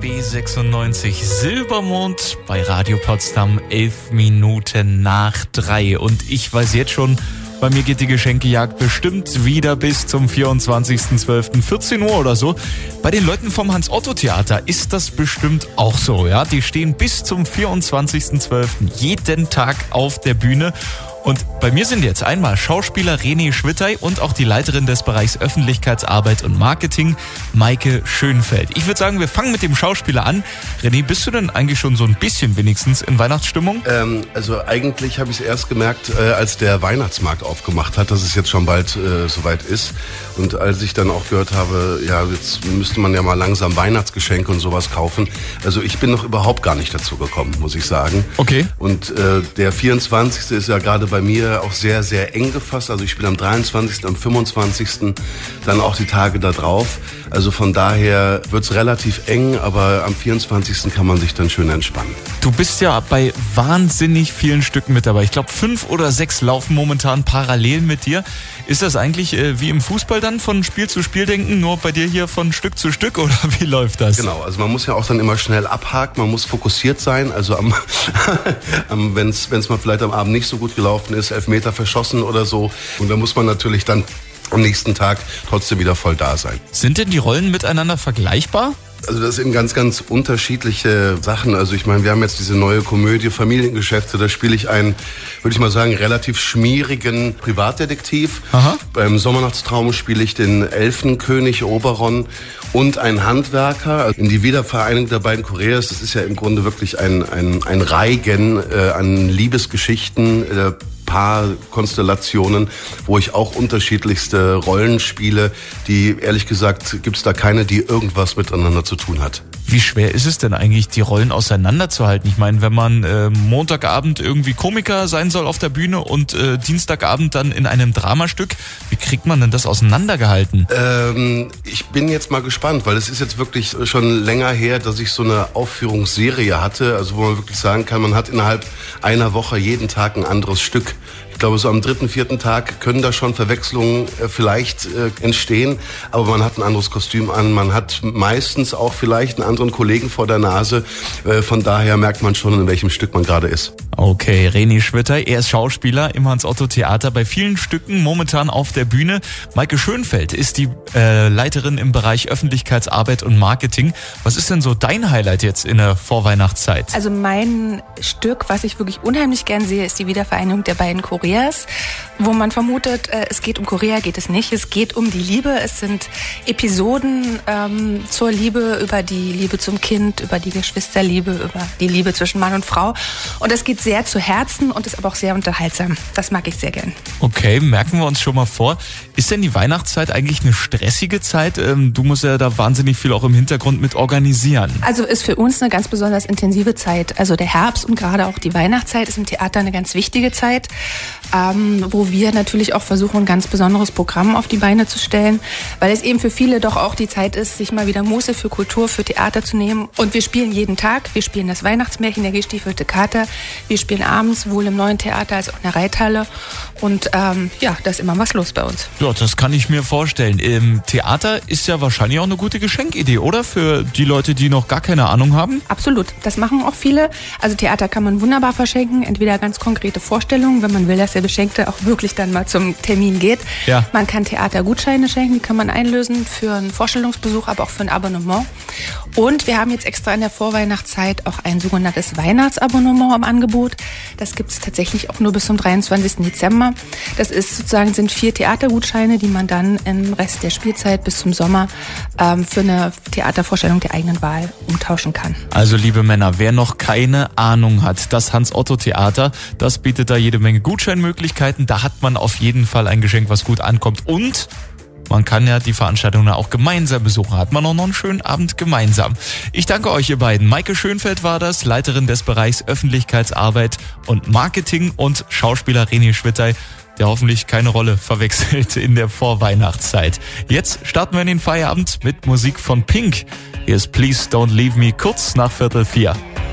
B96 Silbermond bei Radio Potsdam, 11 Minuten nach 3. Und ich weiß jetzt schon, bei mir geht die Geschenkejagd bestimmt wieder bis zum 24.12. 14 Uhr oder so. Bei den Leuten vom Hans-Otto-Theater ist das bestimmt auch so. Ja, die stehen bis zum 24.12. jeden Tag auf der Bühne. Und bei mir sind jetzt einmal Schauspieler René Schwittey und auch die Leiterin des Bereichs Öffentlichkeitsarbeit und Marketing, Maike Schönfeld. Ich würde sagen, wir fangen mit dem Schauspieler an. René, bist du denn eigentlich schon so ein bisschen wenigstens in Weihnachtsstimmung? Also eigentlich habe ich es erst gemerkt, als der Weihnachtsmarkt aufgemacht hat, dass es jetzt schon bald soweit ist. Und als ich dann auch gehört habe, ja, jetzt müsste man ja mal langsam Weihnachtsgeschenke und sowas kaufen. Also ich bin noch überhaupt gar nicht dazu gekommen, muss ich sagen. Okay. Und der 24. ist ja gerade bei mir auch sehr, sehr eng gefasst. Also ich spiele am 23., am 25., dann auch die Tage da drauf. Also von daher wird's relativ eng, aber am 24. kann man sich dann schön entspannen. Du bist ja bei wahnsinnig vielen Stücken mit dabei. Ich glaube 5 oder 6 laufen momentan parallel mit dir. Ist das eigentlich wie im Fußball dann von Spiel zu Spiel denken, nur bei dir hier von Stück zu Stück oder wie läuft das? Genau, also man muss ja auch dann immer schnell abhaken, man muss fokussiert sein. Also wenn es mal vielleicht am Abend nicht so gut gelaufen ist, Elfmeter verschossen oder so. Und da muss man natürlich dann am nächsten Tag trotzdem wieder voll da sein. Sind denn die Rollen miteinander vergleichbar? Also das sind ganz, ganz unterschiedliche Sachen. Also ich meine, wir haben jetzt diese neue Komödie Familiengeschäfte. Da spiele ich einen, würde ich mal sagen, relativ schmierigen Privatdetektiv. Aha. Beim Sommernachtstraum spiele ich den Elfenkönig Oberon und einen Handwerker. In die Wiedervereinigung der beiden Koreas, das ist ja im Grunde wirklich ein Reigen an Liebesgeschichten, Paarkonstellationen, wo ich auch unterschiedlichste Rollen spiele, die, ehrlich gesagt, gibt's da keine, die irgendwas miteinander zu tun hat. Wie schwer ist es denn eigentlich, die Rollen auseinanderzuhalten? Ich meine, wenn man Montagabend irgendwie Komiker sein soll auf der Bühne und Dienstagabend dann in einem Dramastück, wie kriegt man denn das auseinandergehalten? Ich bin jetzt mal gespannt, weil es ist jetzt wirklich schon länger her, dass ich so eine Aufführungsserie hatte, also wo man wirklich sagen kann, man hat innerhalb einer Woche jeden Tag ein anderes Stück. Ich glaube, so am 3., 4. Tag können da schon Verwechslungen vielleicht entstehen, aber man hat ein anderes Kostüm an, man hat meistens auch vielleicht einen anderen Kollegen vor der Nase, von daher merkt man schon, in welchem Stück man gerade ist. Okay, René Schwittey, er ist Schauspieler im Hans-Otto-Theater, bei vielen Stücken momentan auf der Bühne. Maike Schönfeld ist die Leiterin im Bereich Öffentlichkeitsarbeit und Marketing. Was ist denn so dein Highlight jetzt in der Vorweihnachtszeit? Also mein Stück, was ich wirklich unheimlich gern sehe, ist die Wiedervereinigung der beiden Koreas, wo man vermutet, es geht um Korea, geht es nicht. Es geht um die Liebe. Es sind Episoden zur Liebe, über die Liebe zum Kind, über die Geschwisterliebe, über die Liebe zwischen Mann und Frau. Und das geht sehr zu Herzen und ist aber auch sehr unterhaltsam. Das mag ich sehr gern. Okay, merken wir uns schon mal vor. Ist denn die Weihnachtszeit eigentlich eine stressige Zeit? Du musst ja da wahnsinnig viel auch im Hintergrund mit organisieren. Also ist für uns eine ganz besonders intensive Zeit. Also der Herbst und gerade auch die Weihnachtszeit ist im Theater eine ganz wichtige Zeit, wo wir natürlich auch versuchen, ein ganz besonderes Programm auf die Beine zu stellen, weil es eben für viele doch auch die Zeit ist, sich mal wieder Muße für Kultur, für Theater zu nehmen. Und wir spielen jeden Tag. Wir spielen das Weihnachtsmärchen, der gestiefelte Kater. Wir spielen abends sowohl im Neuen Theater als auch in der Reithalle. Und ja, da ist immer was los bei uns. Ja, das kann ich mir vorstellen. Im Theater ist ja wahrscheinlich auch eine gute Geschenkidee, oder? Für die Leute, die noch gar keine Ahnung haben? Absolut. Das machen auch viele. Also Theater kann man wunderbar verschenken. Entweder ganz konkrete Vorstellungen, wenn man will, dass der Beschenkte auch wirklich dann mal zum Termin geht. Ja. Man kann Theatergutscheine schenken, die kann man einlösen für einen Vorstellungsbesuch, aber auch für ein Abonnement. Und wir haben jetzt extra in der Vorweihnachtszeit auch ein sogenanntes Weihnachtsabonnement im Angebot. Das gibt es tatsächlich auch nur bis zum 23. Dezember. Das ist sozusagen, sind 4 Theatergutscheine, die man dann im Rest der Spielzeit bis zum Sommer für eine Theatervorstellung der eigenen Wahl umtauschen kann. Also liebe Männer, wer noch keine Ahnung hat, das Hans-Otto-Theater, das bietet da jede Menge Gutscheinmöglichkeiten. Da hat man auf jeden Fall ein Geschenk, was gut ankommt. Und man kann ja die Veranstaltung auch gemeinsam besuchen. Hat man auch noch einen schönen Abend gemeinsam. Ich danke euch, ihr beiden. Maike Schönfeld war das, Leiterin des Bereichs Öffentlichkeitsarbeit und Marketing, und Schauspieler René Schwittey, der hoffentlich keine Rolle verwechselt in der Vorweihnachtszeit. Jetzt starten wir in den Feierabend mit Musik von Pink. Hier ist Please Don't Leave Me, kurz nach 3:45.